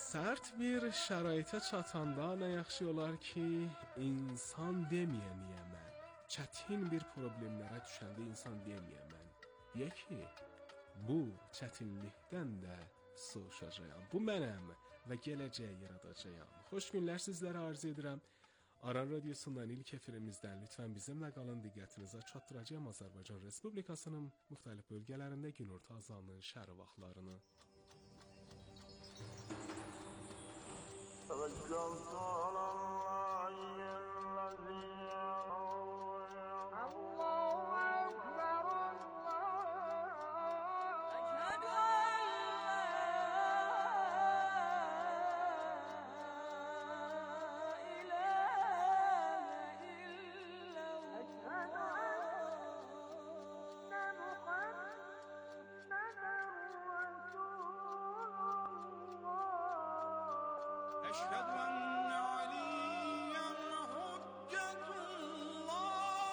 Sərt bir şəraitə çatanda nə yaxşı olar ki, insan deməyəniyə mən. Çətin bir problemlərə düşəndə insan deməyəm mən. Deyə ki, bu çətinlikdən də soğuşacağam. Bu mənəm və gələcək yaradacağam. Xoş günlər sizlərə arz edirəm. Aran Radiosundan ilk efirimizdən lütfən bizimlə qalın, diqqətinizə çatdıracağım Azərbaycan Respublikasının müxtəlif bölgələrində günorta azanının şəhər vaxtlarını. توكلت على الله الذي الله أكبر أشهد أن لا إله إلا الله أشهد أن محمدا أشهد أن عليا حجة الله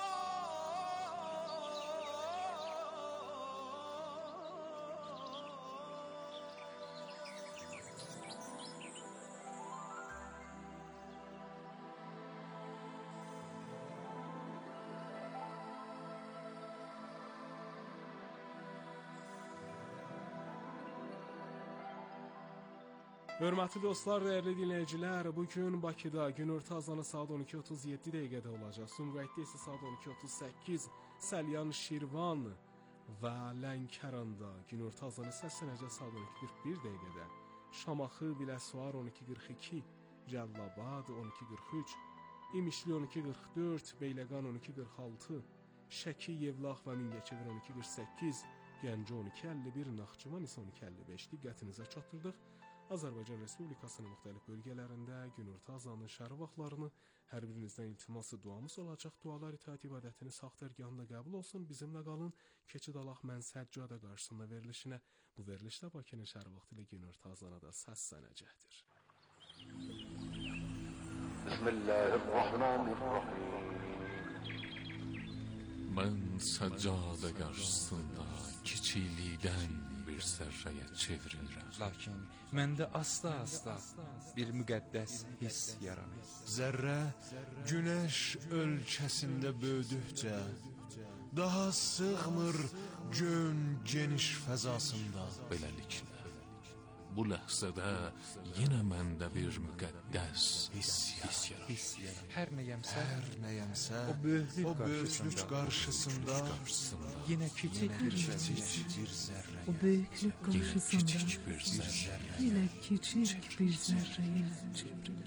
Hörmətli dostlar, dəyərli dinləyicilər, bugün Bakıda günorta azanı saat 12:37 dəqiqədə olacaq. Sumqayıtda isə saat 12:38, Səlyan, Şirvan və Lənkəranda günorta azanı səslənəcək saat 12:41 dəqiqədə. Şamaxı, Biləsuvar 12:42, Cəllabad 12:43, İmişli 12:44, Beyləqan 12:46, Şəki, Yevlax və Mingəçevir 12:48, Gəncə 12:51, Naxçıvan isə 12:55. Diqqətinizə çatdırdıq. Azərbaycan Respublikasının müxtəlif bölgələrində günorta azanının şəhər vaxtlarını hər birinizdən iltiması duamız olacaq. Dualar itaət ibadətini sağ dərgahında qəbul olsun. Bizimlə qalın. Keçid alaq mən Səccadə qarşısında verilişinə. Bu verilişdə Bakının şəhər vaxtı ilə günorta azanı da səslənəcəkdir. Bismillahirrahmanirrahim. Mən Səccadə qarşısında kiçiklikdən bir zərrəyə çevrilirəm. Lakin məndə asta-asta bir müqəddəs hiss yaranır. Zərrə günəş ölkəsində böyüdükcə daha sığmır gön geniş fəzasında. Beləliklə, bu ləhzədə yenə məndə bir müqəddəs hiss yaranır. Hər nəyəmsə, o böyüklük qarşısında yenə kiçik bir zərrə. O böyüklük qarşısında yenə kiçik bir zərrəyə çevrilir.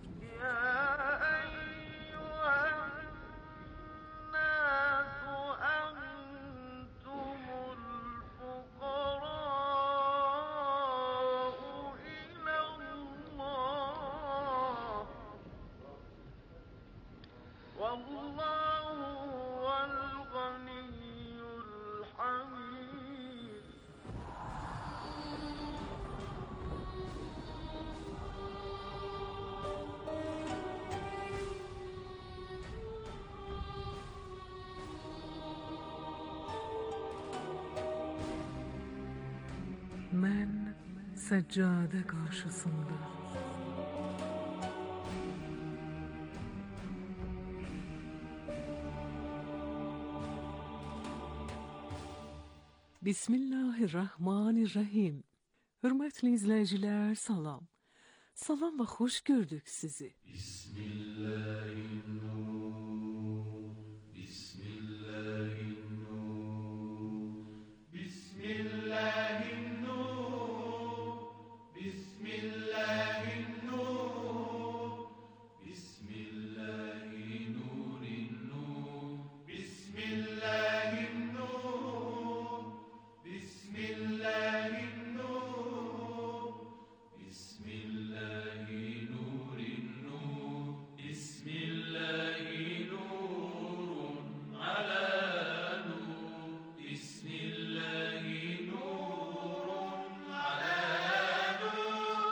Mən Səccadə qarşısında Bismillahirrahmanirrahim. Hörmətli izləyicilər, salam. Salam və xoş gördük sizi. Bismillahirrahmanirrahim. Bismillahirrahmanirrahim. Bismillahirrahmanirrahim. Bismillahirrahmanirrahim. Bismillahirrahmanirrahim. Bismillahirrahmanirrahim. Bismillahirrahmanirrahim. Bismillahirrahmanirrahim. Bismillahirrahmanirrahim. Ala nur. Bismillahirrahmanirrahim. Ala nur.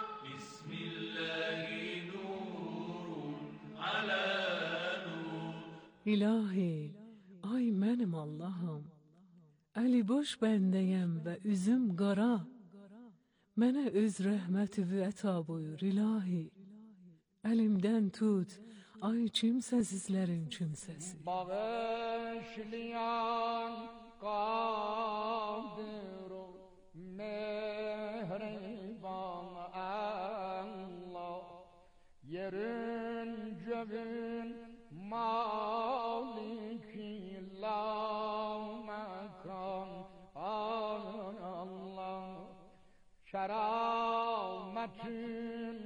Bismillahirrahmanirrahim. Ala nur. İlahi, ay mənim Allahım, əli boş bəndəyəm və üzüm qara. Mənə öz rəhməti əta buyur ilahi. Əlimdən tut, ay kimsəsizlərin kimsəsi. Bağışlayan qadir ol, mehriban Allah. Yerin göğün maliki la mekan Allah. Kerametin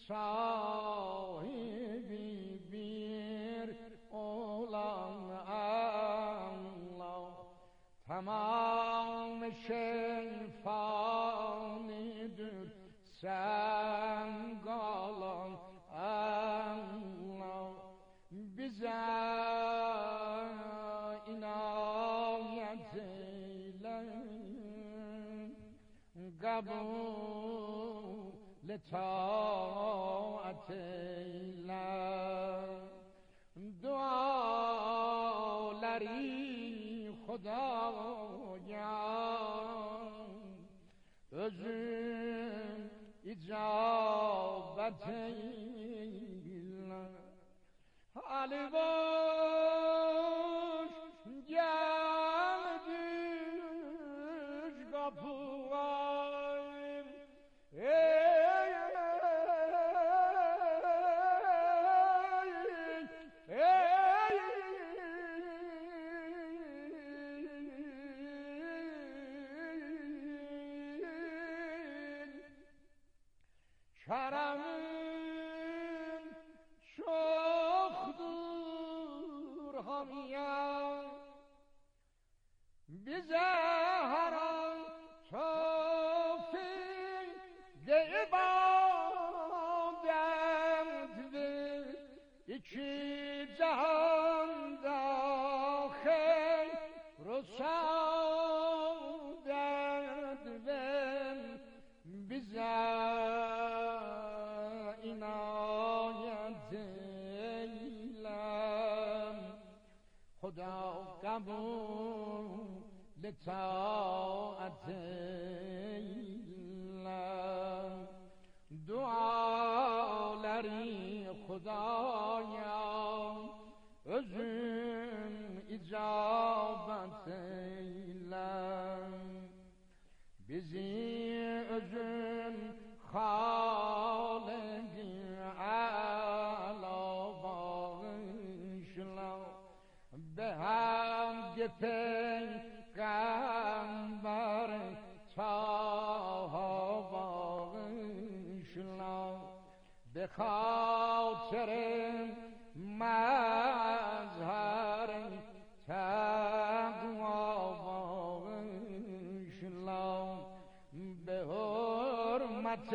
sahibi bir olan Allah. Tamam şey fanidir, sen kalan Allah. Bize inayet eyle, kabul taat eyle. Duaları Xudaya özün icabet eyle. Ali boş geldik kapıya, Kerem'in çoktur hamiye, bize her an tevfik de ibadet ver. İki cihanda hayr o saadet ver. Bize inayet eyle, Xuda kabul taat eyle. Duaları Xudaya özün icabet eyle. Bizi özün Hâlik-i âlâ bağışla. Behamd Peygamber Taha bağışla. Be خاطر مظهر تقوا bağışla. Be hürmet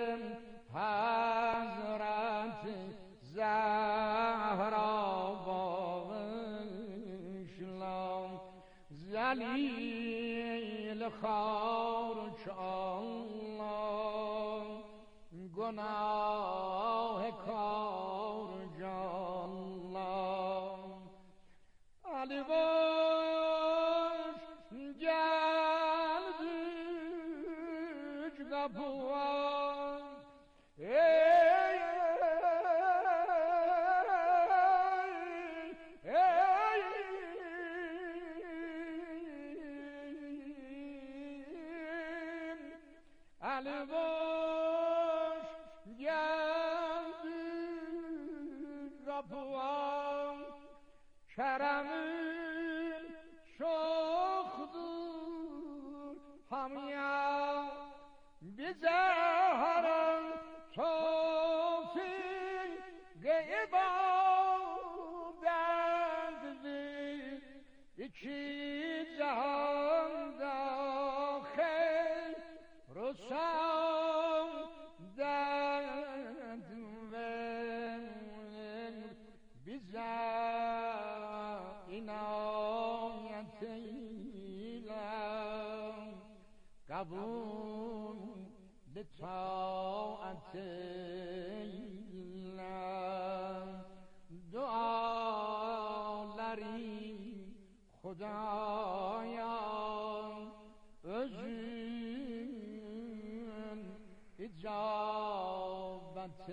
Hazreti Zahra bağışla. Zelil خارج Allah, günah karc Allah. Ali boş geldik kapıya, Ali boş geldik kapıya, Kerem'in çoktur hamiye, bize her an tevfik ibadet ver. İki cihanda hayr o saadet ver. Bize inayet eyle, kabul taat eyle. Duaları Xudaya özün icabet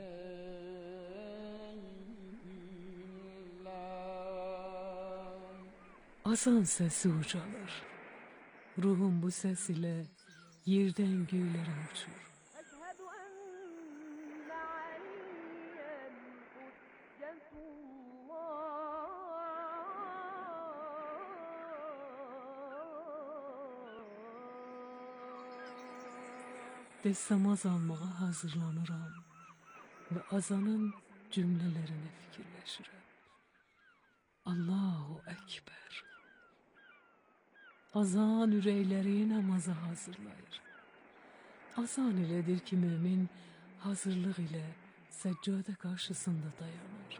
Azan sesi ucalır. Ruhum bu ses ile yerden göğlere uçur. Destamaz almağa hazırlanıram ve azanın cümlelerine fikirleşirəm. Allahu Ekber. Azan ürəkləri namaza hazırlayır. Azan ilədir ki, mümin hazırlıq ilə səccadə qarşısında dayanır.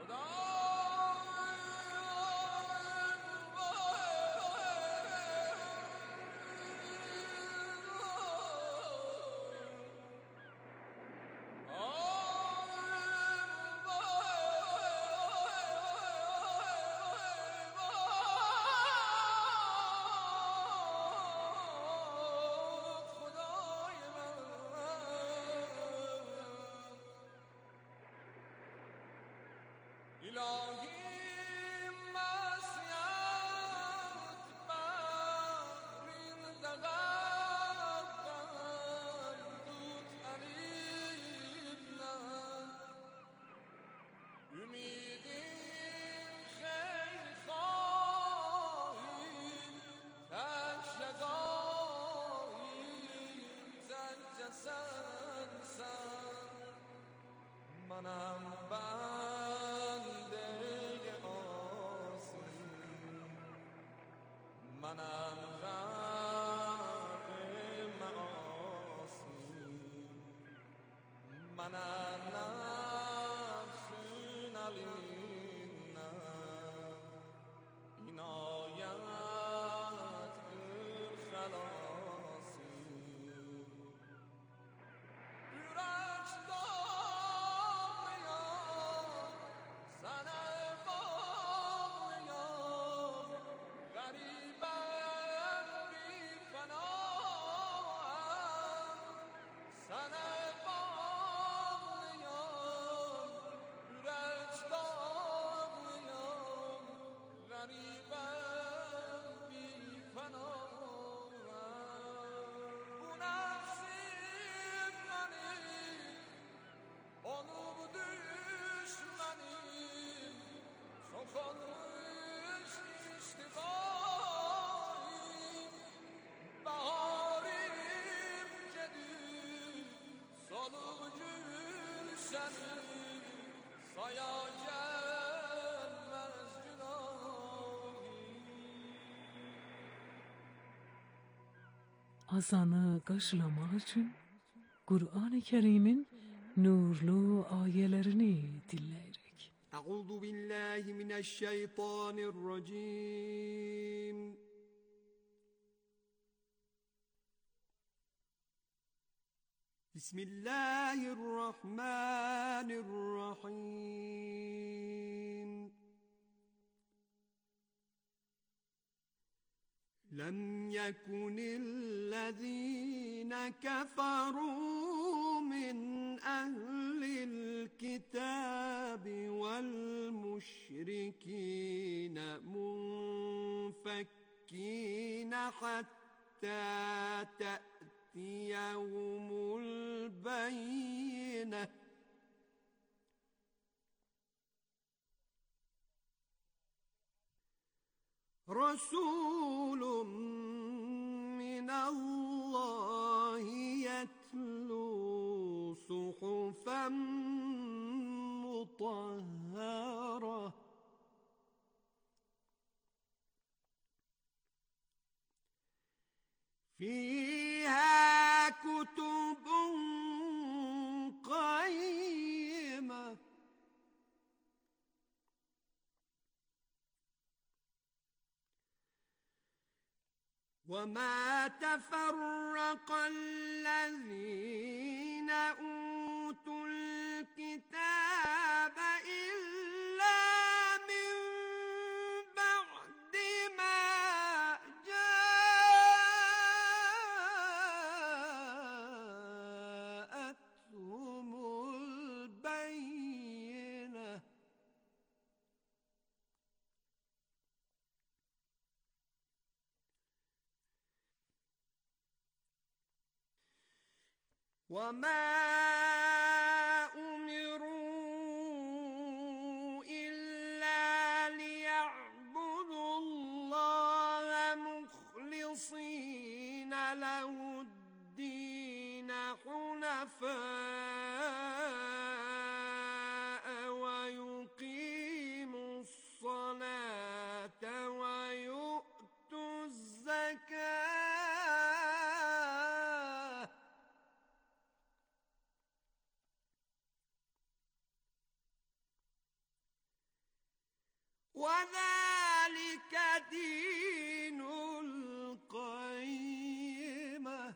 Azanı qarşılamaq üçün Qur'an-ı Kərimin nurlu ayələrini dinləyirik. Əuzu billahi mineşşeytanirracim. Bismillahirrahmanirrahim. لم يكن الذين كفروا من أهل الكتاب والمشركين منفكين حتى تأتيهم البينة رسول من الله يتلو صحفا مطهرة فيها كتب قيمة وما تفرق الذين أوتوا الكتاب إلا من بعد ما جاءتهم وما أمروا إلا ليعبدوا الله مخلصين له الدين حنفاء ويقيموا الصلاة ويؤتوا الزكاة وذلك دين القيمة.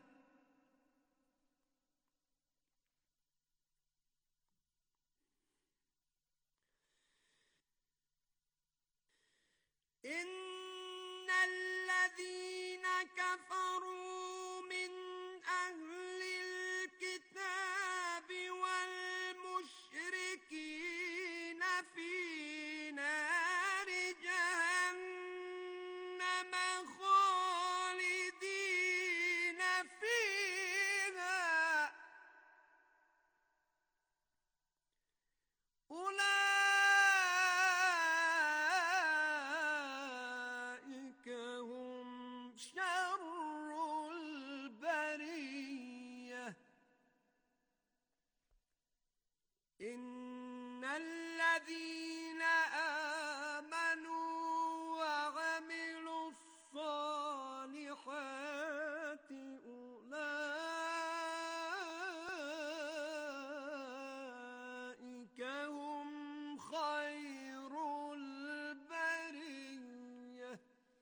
إن الذين كفروا من أهل الكتاب والمشركين في نار جهنم خالدين فيها أولئك هم شر البرية. إن الذين آمنوا وعملوا الصالحات أولئك هم خير البرية.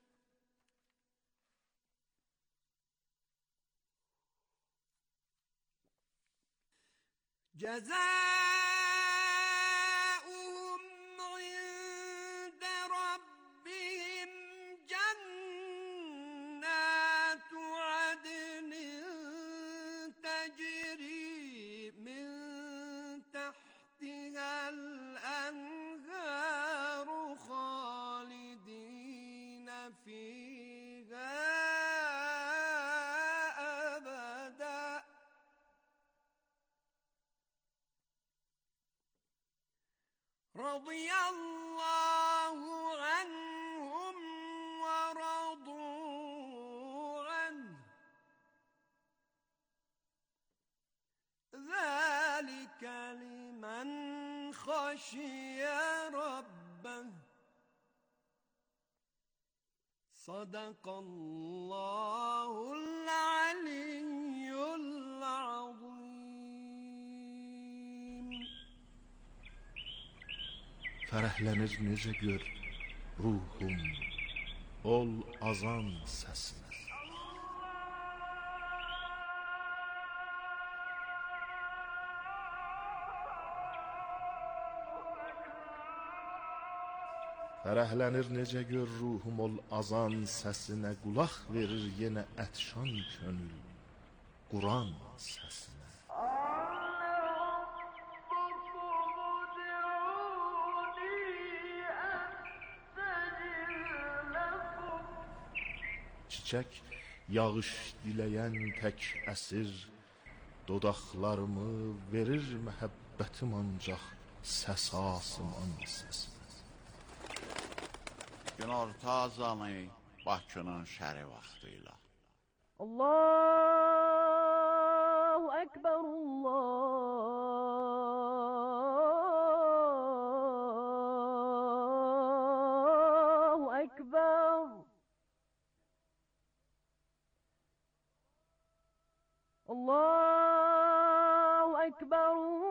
جزاؤهم عند ربهم جنات عدن تجري من تحتها الأنهار خالدين فيها أبدا. رضي الله عنهم ورضوا عنه ذلك لمن خشي ربه. صدق الله العلي العظيم. Fərəhlənir necə gör ruhum ol azan səsinə. Fərəhlənir necə gör ruhum ol azan səsinə, qulaq verir yenə ətşan könül Quran səsinə. Çiçək yağış diləyən tək əsir, dodaqlarımı verir məhəbbətim ancaq səs asıman səsinə. Günorta azanı Bakının şəri vaxtıyla. Allahu Ekber, Allahu Ekber. Allahu Ekber,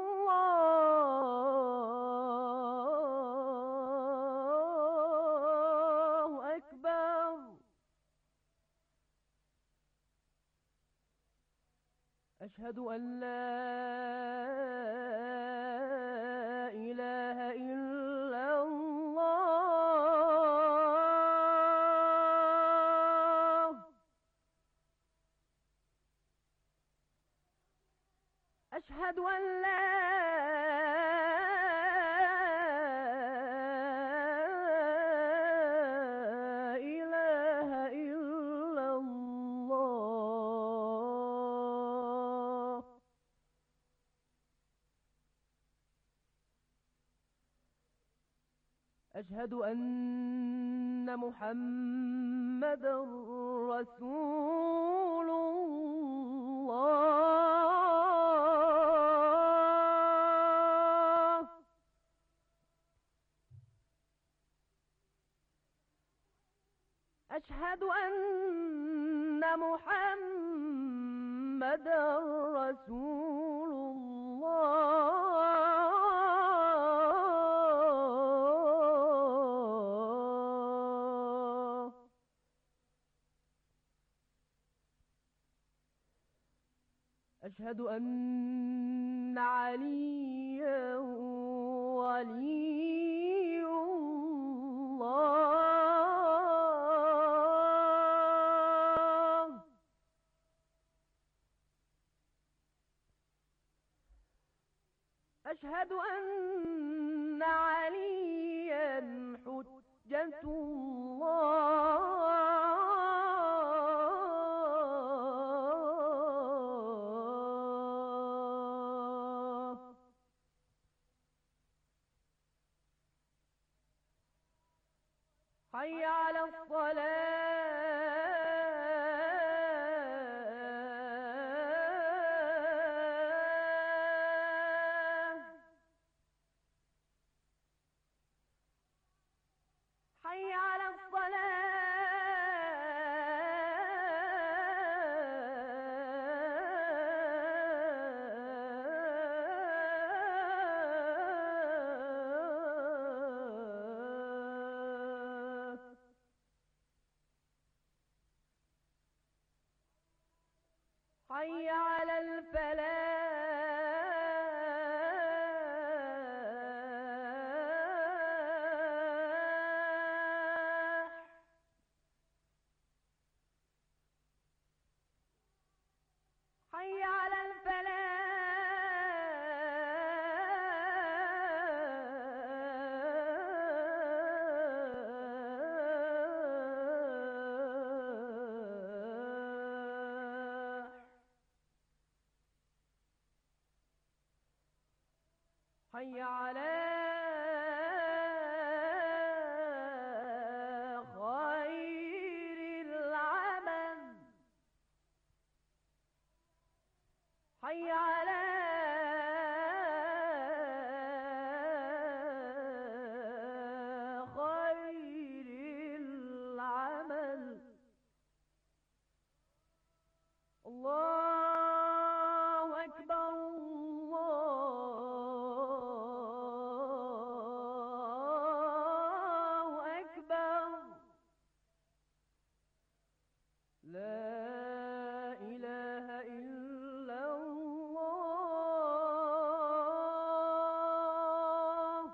Allahu Ekber. أشهد أن لا إله إلا الله. أشهد أن لا إله إلا الله. أشهد أن محمد رسول الله. أشهد أن محمد رسول الله. أشهد أن عليا ولي الله. أشهد أن عليا حجة الله. حي على الصلاة. حي على الصلاة. حي على الفلاح. حي على الفلاح. حي على خير العمل. حي على خير العمل. الله أكبر الله أكبر. لا إله إلا الله.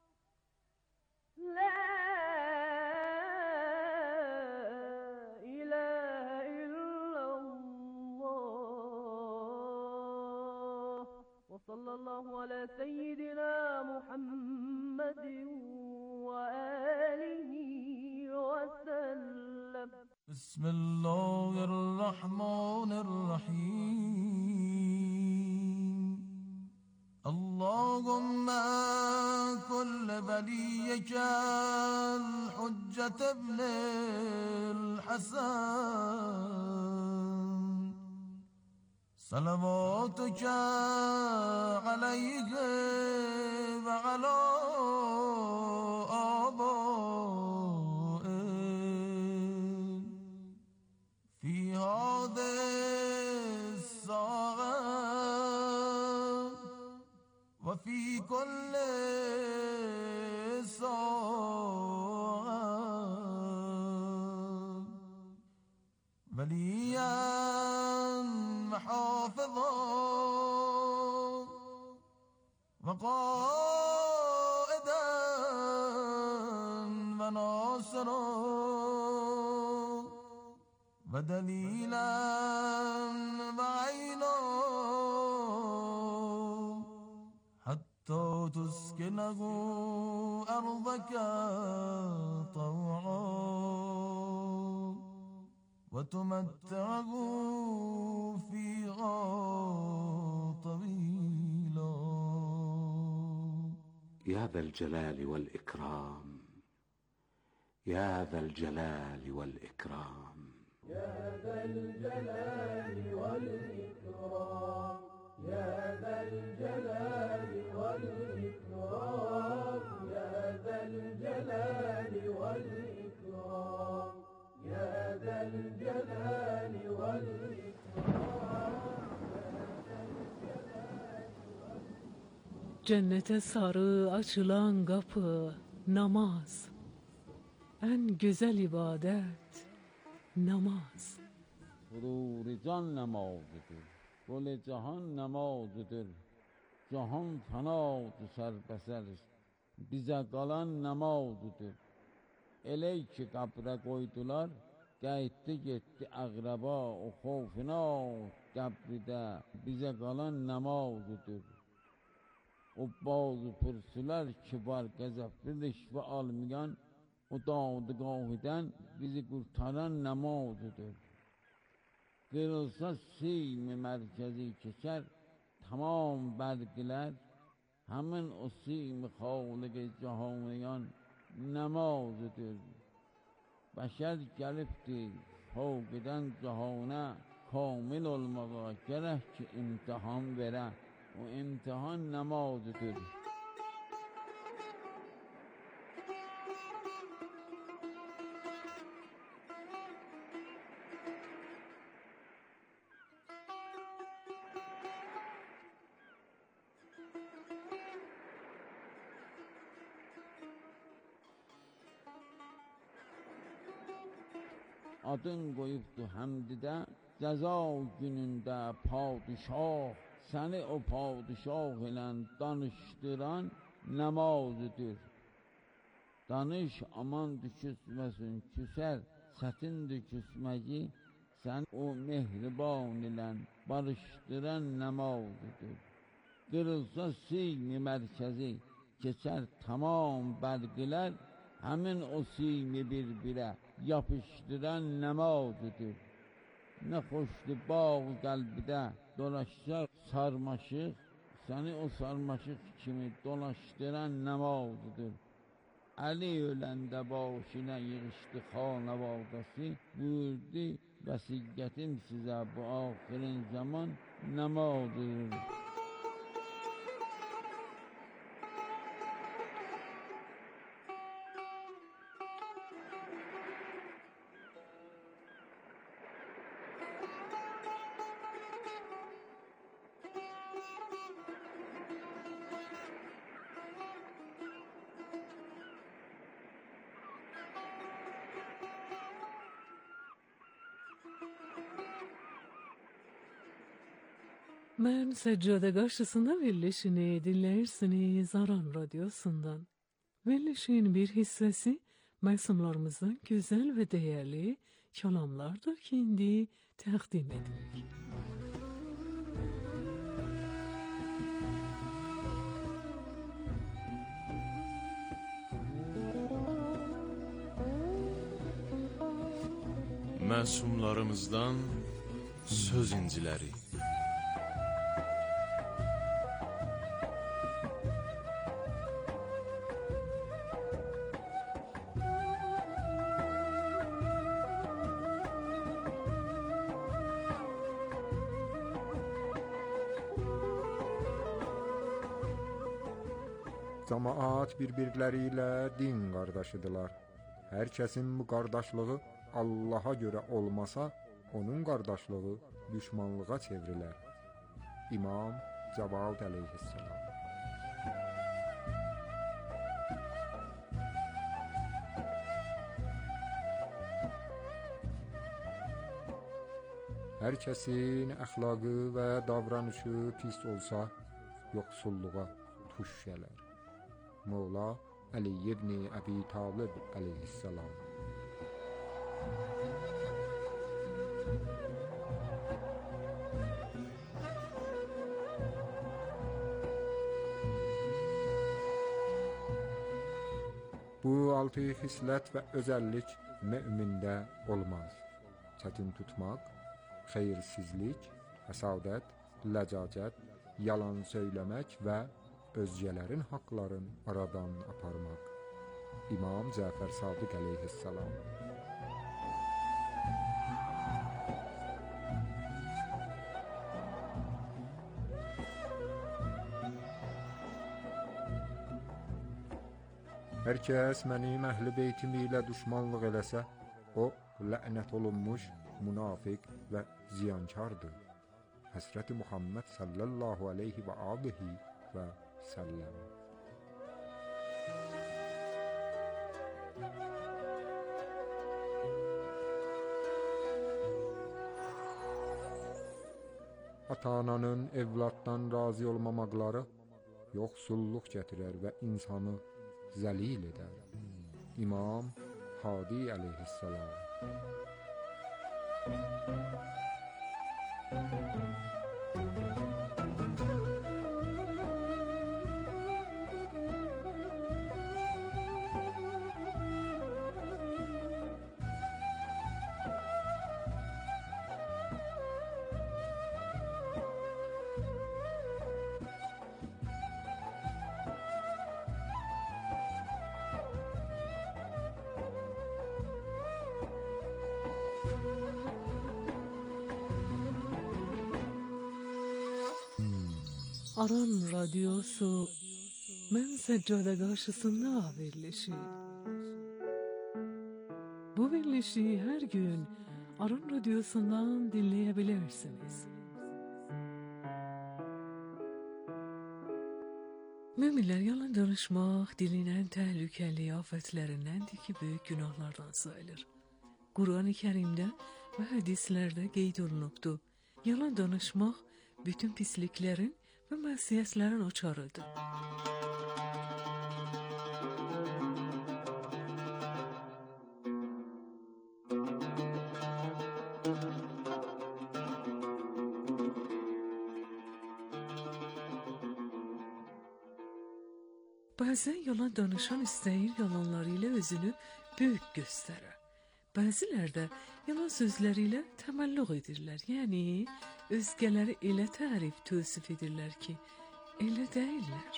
لا إله إلا الله. وصلى الله على سيدنا محمد وآله وسلم. بسم الله الرحمن الرحيم. اللهم كل وليك الحجة ابن الحسن صلواتك عليه وعلى آبائه في هذه الساعة وفي كل ساعة وليا محافظا وقائدا وناصرا ودليلا وعينا حتى تسكنه أرضك طوعا وتمتعه فيها طويلا. يا ذا الجلال والإكرام، يا ذا الجلال والإكرام يا ذا الجلال والإكرام يا ذا الجلال والإكرام يا ذا الجلال والإكرام يا ذا الجلال والإكرام. Cennete sarı açılan kapı namaz. En güzel ibadet namaz. Huzur can namazıdır. Gol cihan namazıdır. Cihan fanadır serbeser. Bize kalan namazıdır. Elə ki qəbrə qoydular, qayıtdı getdi əqrəba o xofina qəbridə bizə qalan namazıdır. O bazı pürsülər kibar qəzəbli rişvə almayan o dadgahıdan bizi qurtaran namazıdır. Qırılsa sim-i mərkəzi keçər tamam bərqilər, həmin o sim-i xaliq-i cahaniyan namazıdır. Bəşər gəlibdir fövqdən cahana kamil olmağa gərək ki imtihan verə. O imtihan namazıdır. Adın qoyubdu həmdidə cəza günündə padişah, səni o padişah ilə danışdıran namazıdır. Danış aman düşüsməsin küsər, çətindir küsməyi, sən o mehriban ilə barışdıran namazıdır. Qırılsa sim-i mərkəzi keçər tamam bərqilər, həmin o sim-i bir-birə yapışdıran namazıdır. Nə xoşdur bağ qəlbidə dolaşacaq sarmaşıq, səni o sarmaşıq kimi dolaşdıran namazıdır. Əli öləndə başına yığışdı xanavadası, buyurdu vəsiyyətim sizə bu axirin zaman namazıdır. Ben seccade karşısında Velleşin'i dinlersiniz Aran Radyosu'ndan. Velleşin bir hissesi mevsimlerimizden güzel ve değerli kelamlardır ki indi təqdim edilir. Məsumlarımızdan söz inciləri. Cemaat bir-birləri ilə din qardaşıdılar. Hər kəsin bu qardaşlığı Allaha görə olmasa, onun qardaşlığı düşmanlığa çevrilər. İmam Cavad əleyhissalam. Hər kəsin əxlaqı və davranışı pis olsa, yoxsulluğa tuş gələr. Mola Ali ibn Abi Talib əleyhissalam. Bu altı xislət və özəllik mümində olmaz. Çətin tutmaq, xeyirsizlik, həsadət, ləcacət, yalan söyləmək və özgələrin haqlarını aradan aparmaq. İmam Cəfər Sadiq əleyhissalam. Hər kəs mənim əhl-i beytim ilə düşmanlıq eləsə, o lənət olunmuş, münafiq və ziyankardır. Həzrəti Muhammed sallallahu aleyhi və alihi və səlləm. Ata-ananın evlatdan razı olmamaqları yoxsulluq gətirər və insanı zəlil edər. İmam Hadi əleyhissalam. Aran radyosu mən səccada qarşısında verilişi. Bu verilişi hər gün Aran radyosundan dinləyebilirsiniz. Müminlər, yalan danışmaq dilinin təhlükəli afətlərindəndir ki, böyük günahlardan sayılır. Quran-ı Kərimdə və hədislərdə qeyd olunubdur. Yalan danışmaq bütün pisliklərin və məsiyətlərin uçarıdır. Bəzən yalan danışan istəyir yalanları ilə özünü böyük göstərə. Bəzilər də yalan sözləri ilə təməlluq edirlər. Yəni, özgələri elə tərif tövsif edirlər ki, elə deyirlər.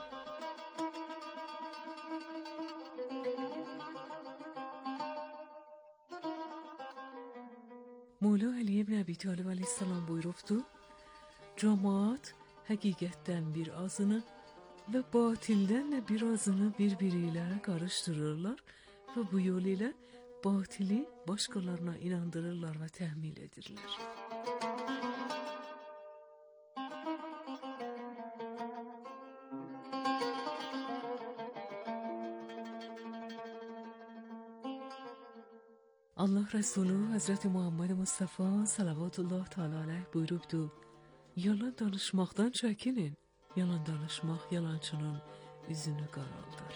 Mola Əli ibn Əbi Talib əleyhissalam buyurubdu, cəmaət həqiqətdən bir azını və batildən də bir azını bir-biri ilə qarışdırırlar və bu yol ilə batili başqalarına inandırırlar və təhmil edirlər. Allah Resulü Hazreti Muhammed Mustafa salavatullah teala aleyh buyurubdu, yalan danışmaqdan çəkinin. Yalan danışmaq yalançının üzünü qaraldır.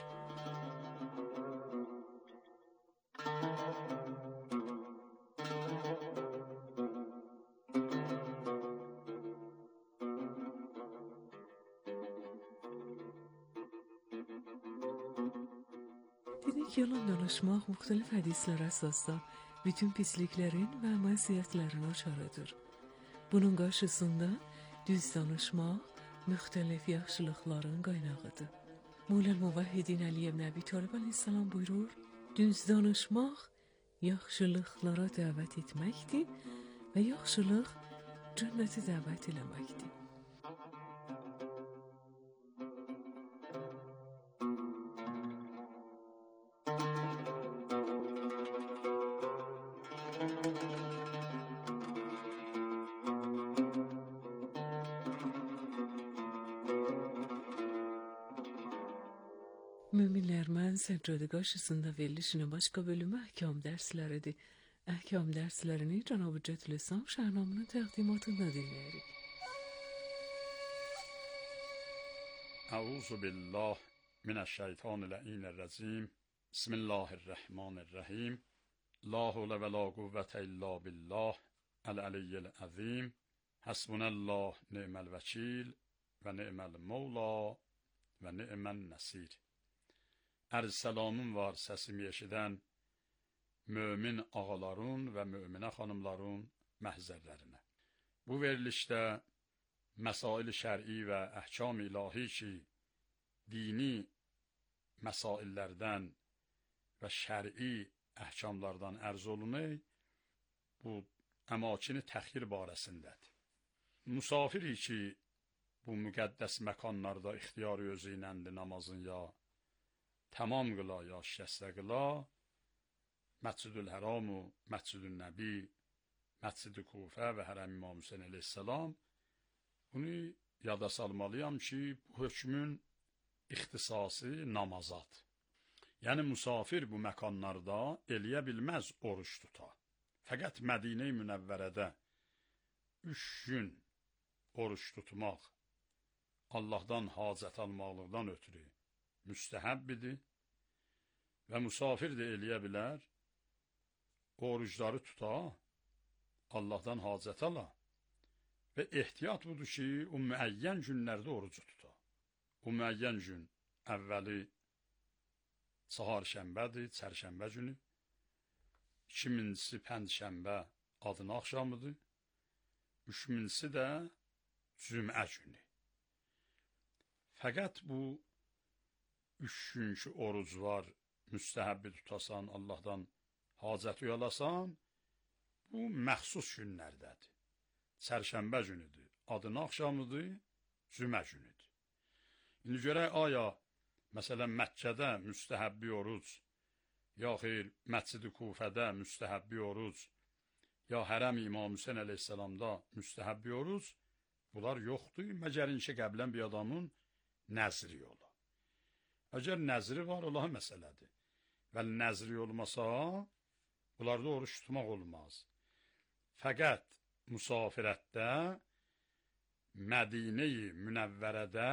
Dedik, yalan danışmaq müxtəlif hədislər əsasda bütün pisliklərin və məziyyətlərin açarıdır. Bunun qarşısında düz danışmaq müxtəlif yaxşılıqların qaynağıdır. Mola Muvahhidin Əli ibn Əbi Talib əleyhissalam buyurur, düz danışmaq yaxşılıqlara dəvət etməkdir və yaxşılıq cənnəti dəvət eləməkdir. Müminlər, mən səccada qarşısında verilişinin başqa bölümü əhkam dərsləridir. Əhkam dərslərini Cənab-ı Cədl-i-Sam Şəhnamının təqdimatında dinləyirik. Əuzu billah minəşşeytanir-rəcim. Bismillahirrahmanirrahim. La havle və la quvvətə illa billah əl-əliyyil-əzim. Həsbunəllah ni'məl vəkil və ni'məl mevla və ni'məl nəsir. Ərz səlamım var səsimi eşidən mömin ağaların və möminə xanımların məhzərlərinə. Bu verilişdə məsail-i şər'i və əhkam-ı ilahi ki, dini məsaillərdən və şəri əhkamlardan ərz olunur, bu əmakini təxir barəsindədir. Musafiri ki, bu müqəddəs məkanlarda ixtiyarı özü iləndir namazın ya tamam qıla, ya şikəstə qıla, Məscidül Həramu, Məscidül Nəbi, Məscid-i Kufə və Hərəm İmam Hüseyin əleyhissalam, bunu yada salmalıyam ki, bu hökmün ixtisası namazat. Yəni, musafir bu məkanlarda eləyə bilməz oruç tuta. Fəqət Mədinə-i Münəvvərədə 3 gün oruç tutmaq Allahdan hacət almaqlıqdan ötürü müstəhəbbidir və musafir də eləyə bilər, orucları tuta, Allahdan hacət ala və ehtiyat budur ki, o müəyyən günlərdə orucu tuta. O müəyyən gün əvvəli Çahar-şənbədir, Çərşənbə günü, 2000-si Pənd-şənbə adın axşamıdır, 3000-si də Cümə günü. Fəqət bu 3 günkü oruc var, müstəhəbbi tutasan, Allahdan hacət uyalasan, bu məxsus günlərdədir. Çərşənbə günüdür, adın axşamıdır, Cümə günüdür. İndi görək, aya, məsələn, Məkkədə müstəhəbbi oruc, ya xeyr, Məscid-i Kufədə müstəhəbbi oruc, ya Hərəm İmam Hüseyin əleyhissalamda müstəhəbbi oruc, bunlar yoxdur, məgər inşə qəblən bir adamın nəzri ola. Əgər nəzri var, ola məsələdir. Və nəzri olmasa, bunlarda oruç tutmaq olmaz. Fəqət musafirətdə, Mədinə-i Münəvvərədə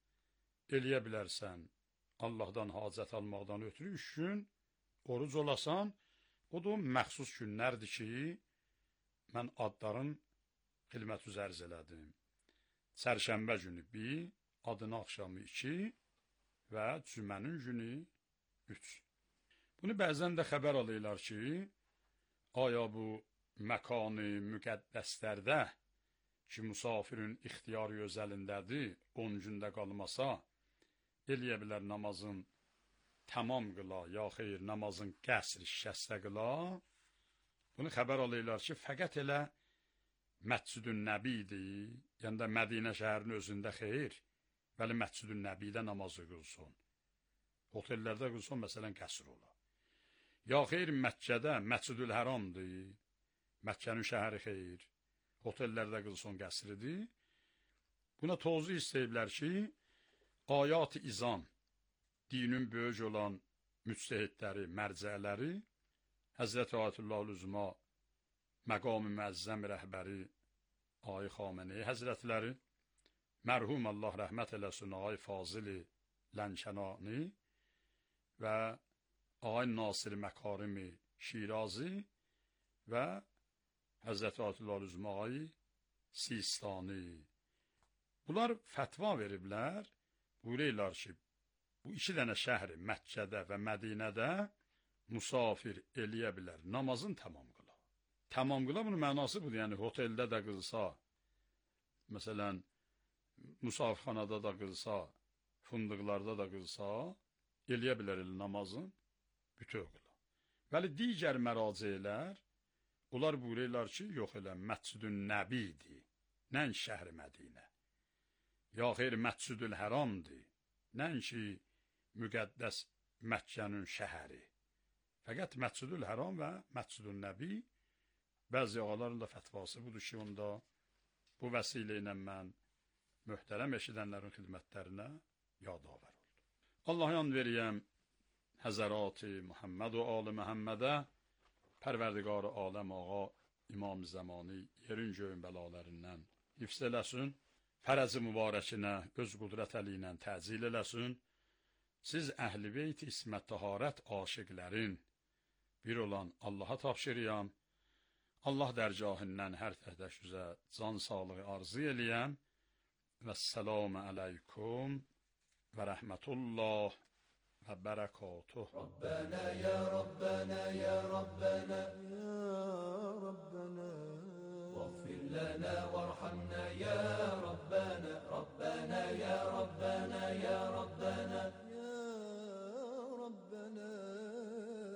eləyə bilərsən, Allahdan hacət almaqdan ötürü 3 gün oruc olasan, o da məxsus günlərdir ki, mən adların xidmət üzərz elədim. Çərşənbə günü 1, adın axşamı 2 və Cümənin günü 3. Bunu bəzən də xəbər alırlar ki, aya bu məkanı müqəddəslərdə ki, musafirin ixtiyarı özəlindədir, 10 gündə qalmasa, eləyə bilər namazın tamam qıla, ya xeyr, namazın qəsr şikəstə qıla. Bunu xəbər alırlar ki, fəqət elə Məscid-ün Nəbidir, yəni də Mədinə şəhərinin özündə xeyr, bəli Məscid-ün Nəbidə namazı qılsın. Otellərdə qılsın, məsələn, qəsr ola. Ya xeyr, Məkkədə Məscid-ül Həramdır, Məkkənin şəhəri xeyr, otellərdə qılsın, qəsridir. Buna tozu istəyiblər ki, ayat-ı izam, dinin böyük olan müctəhidləri, mərcələri, Həzrəti Ayətullah Üzma, məqam-ı müəzzəm rəhbəri Ay Xameneyi Həzrətləri, mərhum Allah rəhmət eləsin Ay Fazili Lənkənani və Ay Nasir Məkarimi Şirazi və Həzrəti Ayətullah Üzma Ay Sistani. Bunlar fətva veriblər, buyururlar ki, bu 2 dənə şəhri Məkkədə və Mədinədə musafir eləyə bilər, namazın tamam qıla. Tamam qıla bunun mənası budur, yəni oteldə də qılsa, məsələn, musafirxanada da qılsa, fındıqlarda da qılsa, eləyə bilər namazın bütöv qıla. Bəli, digər məracilər, onlar buyururlar ki, yox elə Məscid-ün Nəbidir, nən şəhri Mədinə. Ya xeyr, Məscid-ül Həramdır, nənki müqəddəs Məkkənin şəhəri. Fəqət Məscid-ül Həram və Məscid-ül Nəbi, bəzi ağaların da fətvası budur ki, onda bu vəsilə ilə mən möhtərəm eşidənlərin xidmətlərinə yadavar oldu. Allah yan veriyəm Həzərat-ı Muhammed və Ali Məhəmmədə, Pərverdigar aləm ağa İmam Zəmani yerin göyün bəlalərindən hifz eləsin, fərəzi mübarəkinə öz qudrət əli ilə təzil eləsin, siz əhl-i beyt ismət təharət aşiqlərin bir olan Allaha tapşırıyam, Allah dərgahından hər təhdəş üzə can sağlığı arzu eləyəm və səlamü əleykum və rəhmətullah və bərəkatuh. Rabbana ya Rabbana ya Rabbana ya Rabbana واغفر لنا وارحمنا يا ربنا ربنا يا ربنا يا ربنا يا ربنا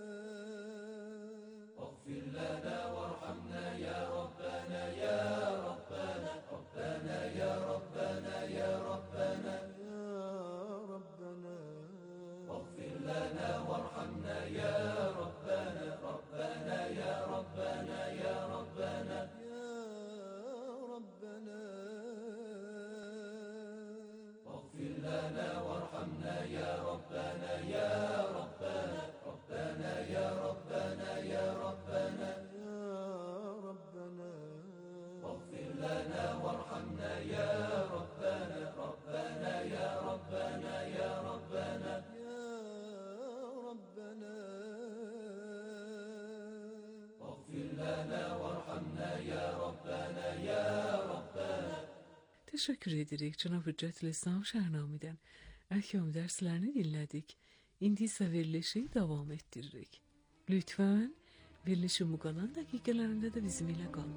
Teşekkür edirik Cənab Hüccətül İslam Şəhrnamidən. Əhkam dərslərini dinlədik. İndi isə verilişi davam etdiririk. Lütfən verilişin bu qalan dəqiqələrində də bizimlə qalın.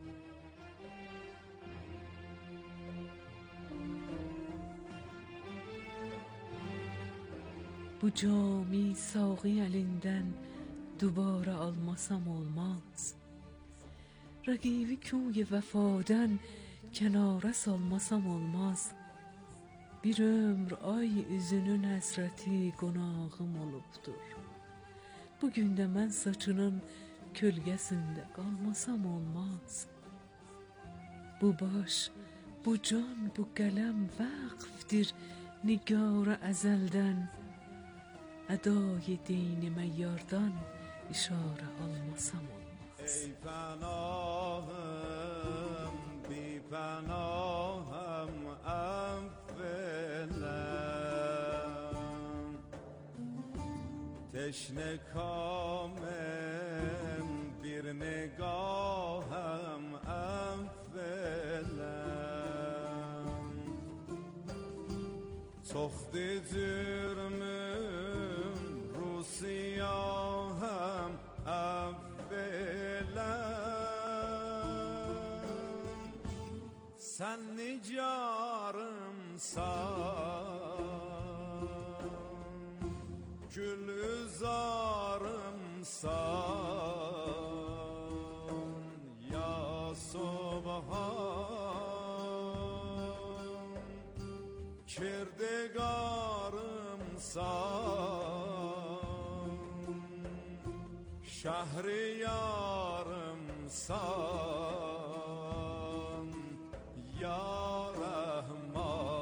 Bu cami saği elinden dubara almasam olmaz. Ragibi koy vefadan kenara salmasam olmaz. Bir ömür ay üzünün həsrəti qonağım olubdur. Bugün də mən saçının kölgəsində qalmasam olmaz. Bu baş, bu can, bu qələm vəqfdir nigar əzəldən. ادای دین میاردان اشاره almasam olmaz. ای پناهم بی پناهم افلم تشنه کامم bir نگاهم افلم تخت جرمم سیاهم افلم sen nicarımsan gülzarımsan ya subhan kirdegarımsan şehriyarımsan ya Rahman.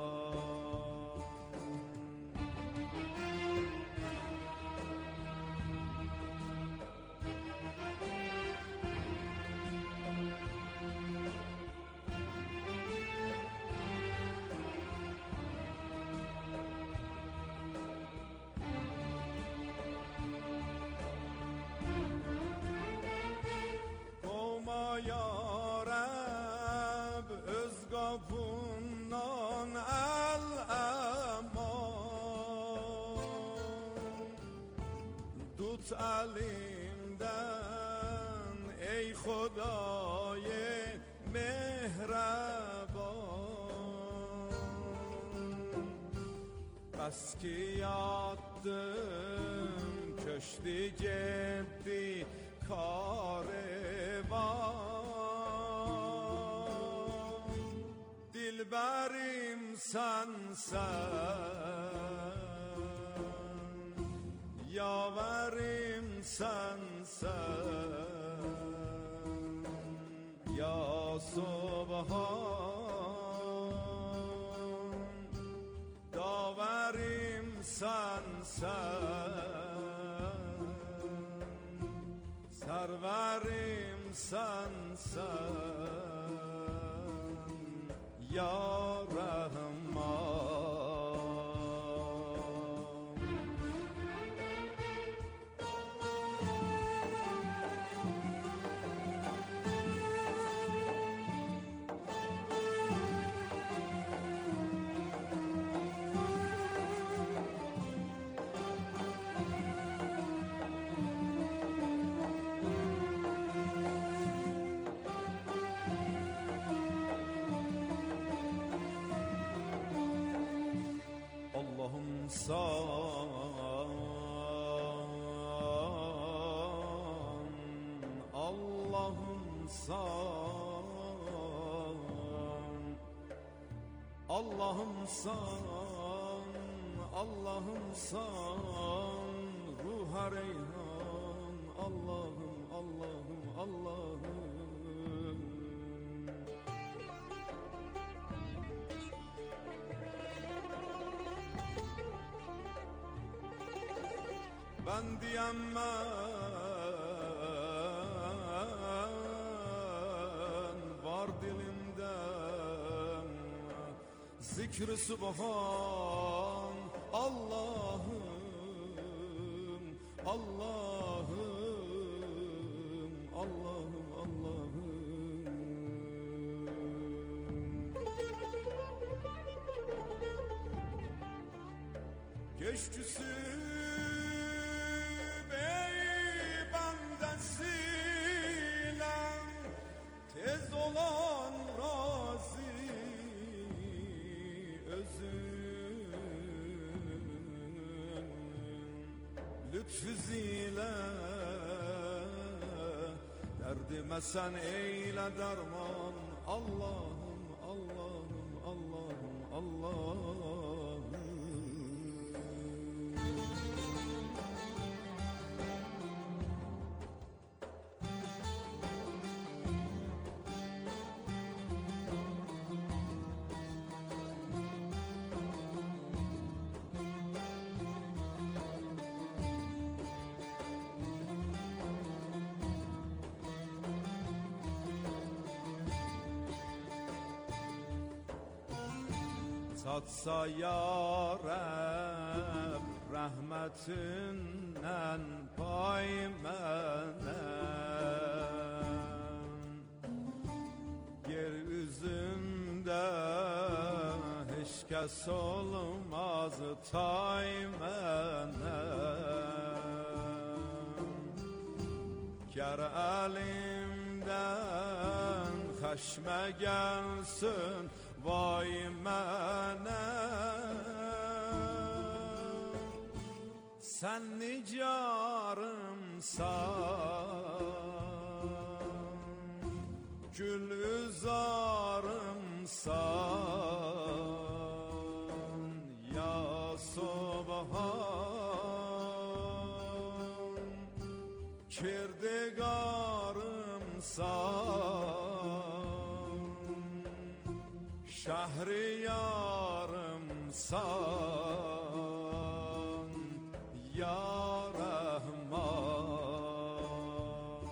Ya Rab öz qapından əl-əman tut əlimdən ey Xuday mehraban bəs ki yatdım köşdü getdi karvan dilberim sensen yaverim sensen ya Subhan daverim sensen serverim sensen ya Rahman. Allah'ım san Allah'ım san Allah'ım san ruha reyhan Allah'ım Allah'ım Allah'ım ben diyemem var dilimde zikr-i subhan Allah'ım Allah'ım Allah'ım Allah'ım Geçtüsü bey bandesiyle tez olan razı özün lütfüziyle derdime sen eyle derman Allah'ım Allah'ım Allah'ım Allah'ım. Tatsa ya Rab rahmetinden pay menem yeryüzünde hiç kes olmaz tay menem ker elimden haşme gelsin vay menem sen nicarımsan gül üzarımsan ya Subhan kirdigarımsan şehriyarımsan ya Rahman.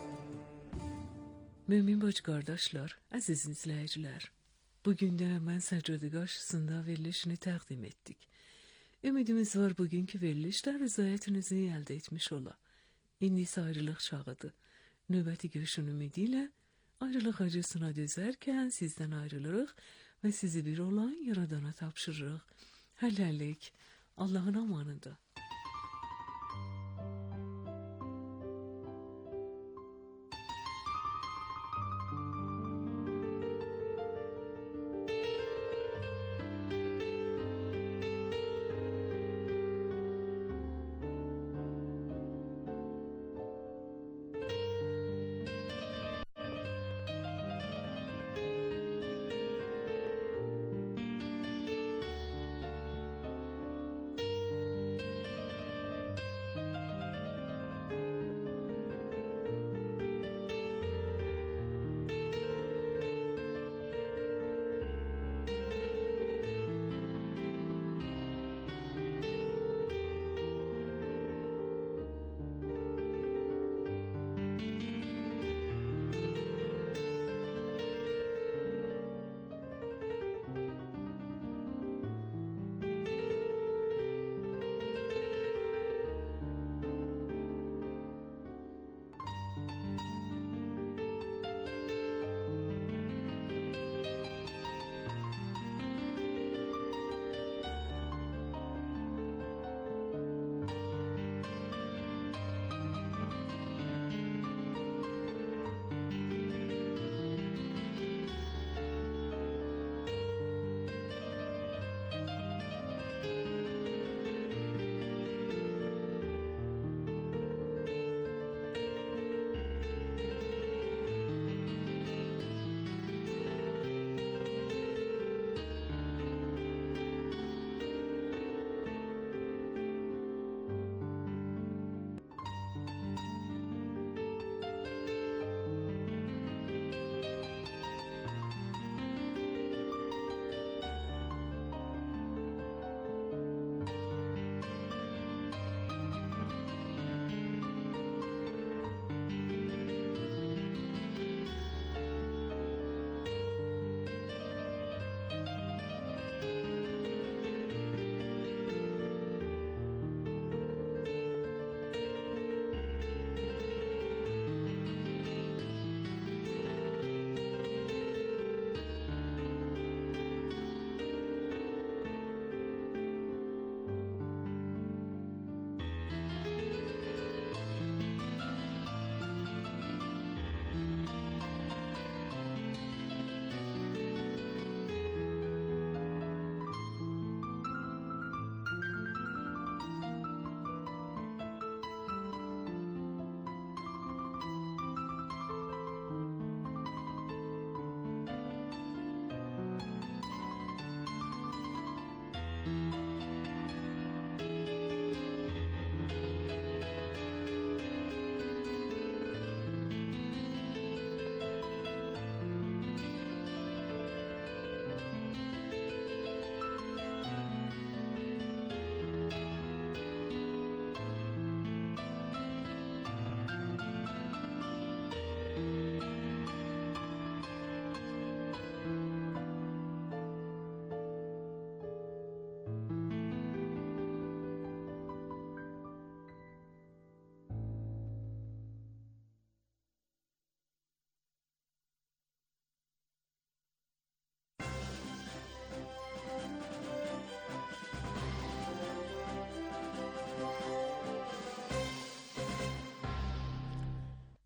Mümin bacı qardaşlar, əziz izləyicilər, bugün də mən səccadə qarşısında verilişini təqdim etdik. Ümidimiz var bugünkü verilişdə rızayətinizi əldə etmiş ola. İndi isə ayrılıq çağıdır. Növbəti görüşün ümidi ilə ayrılıq acısına dözərkən sizdən ayrılırıq və sizi bir olan Yaradana tapşırırıq. Hələlik, Allahın amanında.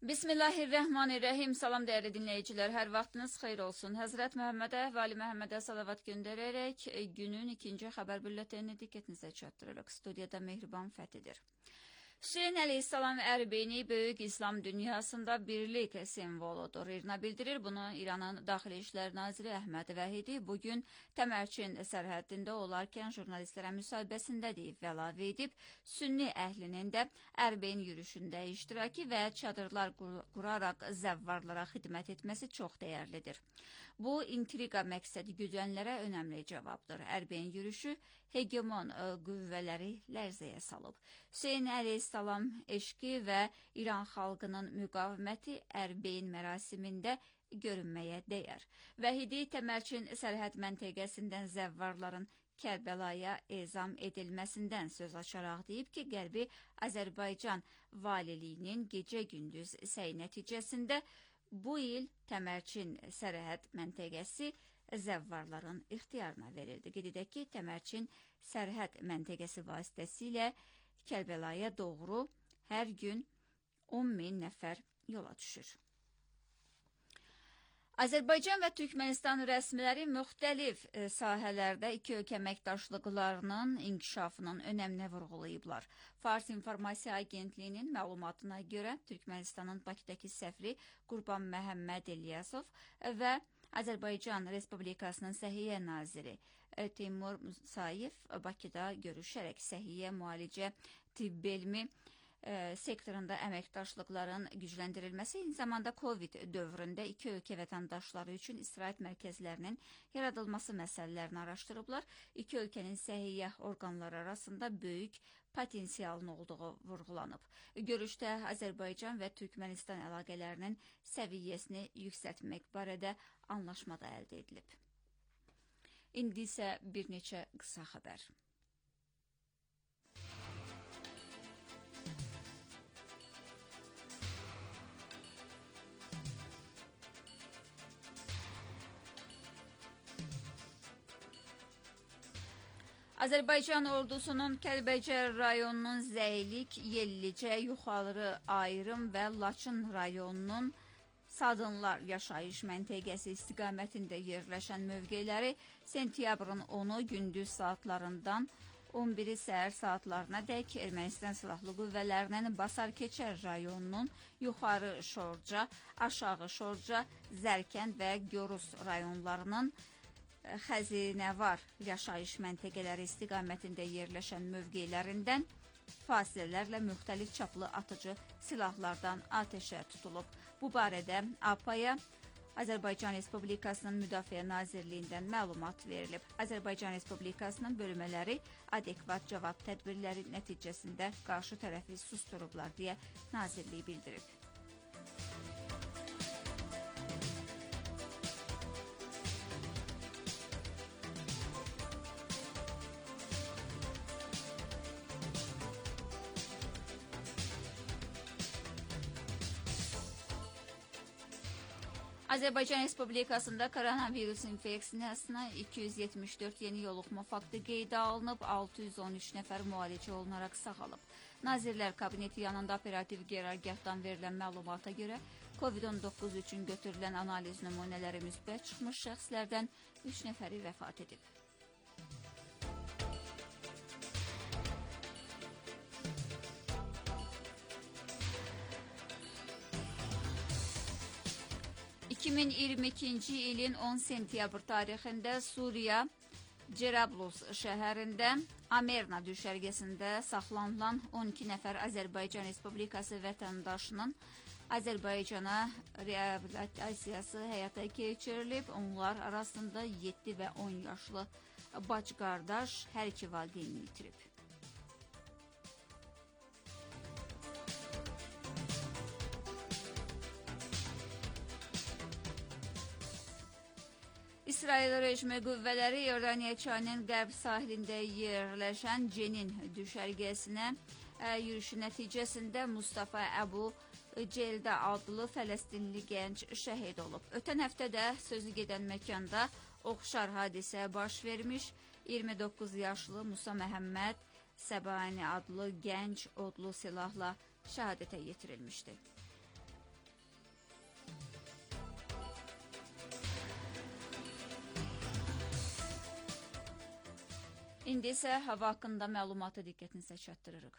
Bismillahirrahmanirrahim. Salam değerli dinleyiciler. Her vaxtınız xeyir olsun. Həzrət Məhəmmədə və Ali Məhəmmədə salavat göndərərək günün ikinci xəbər büllətenini diqqətinizə çatdırırıq. Studiyada Mehriban Fəthidir. Hüseyin Əleyhissalam Ərbeyni böyük İslam dünyasında birlik simvoludur. İRNA bildirir. Bunu İranın Daxili İşlər Naziri Əhməd Vəhidi bugün Təmərçin sərhəddində olarkən jurnalistlərə müsahibəsində deyib və əlavə edib, Sünni əhlinin də Ərbeyn yürüşündə iştiraki və çadırlar quraraq zəvvarlara xidmət etməsi çox dəyərlidir. Bu, intriqa məqsədi güdənlərə önəmli cavabdır. Ərbeyn yürüşü hegemon qüvvələri lərzəyə salıb. Hüseyin Əleyhissalam eşqi və İran xalqının müqaviməti Ərbeyn mərasimində görünməyə dəyər. Vəhidi Təmərçin sərhəd məntəqəsindən zəvvarların Kərbəlaya ezam edilməsindən söz açaraq deyib ki, Qərbi Azərbaycan valiliyinin gecə-gündüz səy nəticəsində bu il Təmərçin sərhəd məntəqəsi zəvvarların ixtiyarına verildi. Qeyd edək ki, Təmərçin sərhəd məntəqəsi vasitəsilə Kərbəlaya doğru hər gün 10.000 nəfər yola düşür. Azərbaycan və Türkmənistan rəsmiləri müxtəlif sahələrdə iki ölkə əməkdaşlıqlarının inkişafının önəminə vurğulayıblar. Fars İnformasiya Agentliyinin məlumatına görə Türkmənistanın Bakıdakı səfiri Qurban Məhəmməd Elyasov və Azərbaycan Respublikasının Səhiyyə Naziri Teymur Musayev Bakıda görüşərək səhiyyə, müalicə, tibb elmi sektorunda əməkdaşlıqların gücləndirilməsi, eyni zamanda COVID dövründə iki ölkə vətəndaşları üçün istirahət mərkəzlərinin yaradılması məsələlərini araşdırıblar. İki ölkənin səhiyyə orqanları arasında böyük potensialın olduğu vurğulanıb. Görüşdə Azərbaycan və Türkmənistan əlaqələrinin səviyyəsini yüksəltmək barədə anlaşma da əldə edilib. İndi isə bir neçə qısa xəbər. Azərbaycan ordusunun Kəlbəcər rayonunun Zəylik, Yellicə, Yuxarı Ayrım və Laçın rayonunun Sadınlar yaşayış məntəqəsi istiqamətində yerləşən mövqeləri sentyabrın 10-u gündüz saatlarından 11-i səhər saatlarına dək Ermənistan Silahlı Qüvvələrinin Basar-Keçər rayonunun Yuxarı Şorca, Aşağı Şorca, Zərkənd və Görus rayonlarının Xəzinəvar yaşayış məntəqələri istiqamətində yerləşən mövqelərindən fasilələrlə müxtəlif çaplı atıcı silahlardan atəşə tutulub. Bu barədə APA-ya Azərbaycan Respublikasının Müdafiə Nazirliyindən məlumat verilib. Azərbaycan Respublikasının bölmələri adekvat cavab tədbirləri nəticəsində qarşı tərəfi susturublar deyə Nazirliyi bildirib. Azərbaycan Respublikasında koronavirus infeksiyasına 274 yeni yoluxma faktı qeydə alınıb, 613 nəfər müalicə olunaraq sağalıb. Nazirlər Kabineti yanında operativ qərargahdan verilən məlumata görə COVID-19 üçün götürülən analiz nümunələri müsbət çıxmış şəxslərdən 3 nəfəri vəfat edib. ...2022-ci ilin 10 sentyabr tarixində Suriya, Cerablus şəhərində Amerna düşərgəsində saxlanılan 12 nəfər Azərbaycan Respublikası vətəndaşının Azərbaycana reabilitasiyası həyata keçirilib. Onlar arasında 7 və 10 yaşlı bacı-qardaş hər iki valideynini itirib. İsrail rejimi qüvvələri Yordaniya çayının qərb sahilində yerləşən Cenin düşərgəsinə yürüyüşü nəticəsində Mustafa Əbu Celdə adlı Fələstinli gənc şəhid olub. Ötən həftədə sözü gedən məkanda oxşar hadisə baş vermiş, 29 yaşlı Musa Məhəmməd Səbani adlı gənc odlu silahla şəhadətə yetirilmişdi. İndi isə hava haqqında məlumatı diqqətinizə çatdırırıq.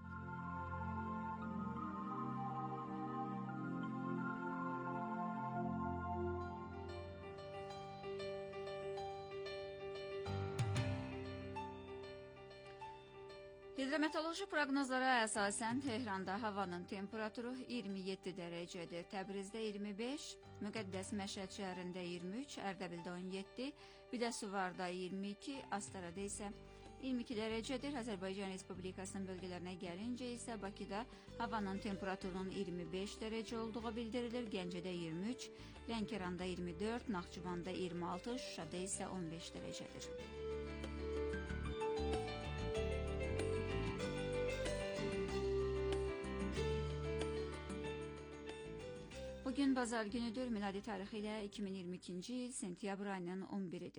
Hidrometeoroloji proqnozlara əsasən Tehranda havanın temperaturu 27 dərəcədir, Təbrizdə 25, Müqəddəs Məşəd şəhərində 23, Ərdəbildə 17, Biləsuvarda 22, Astarada isə 22 dərəcədir. Azərbaycan Respublikasının bölgələrinə gəlincə isə Bakıda havanın temperaturunun 25 dərəcə olduğu bildirilir, Gəncədə 23, Lənkəranda 24, Naxçıvanda 26, Şuşada isə 15 dərəcədir. Bugün bazar günüdür, miladi tarixi ilə 2022-ci il sentyabr ayının 11-idir.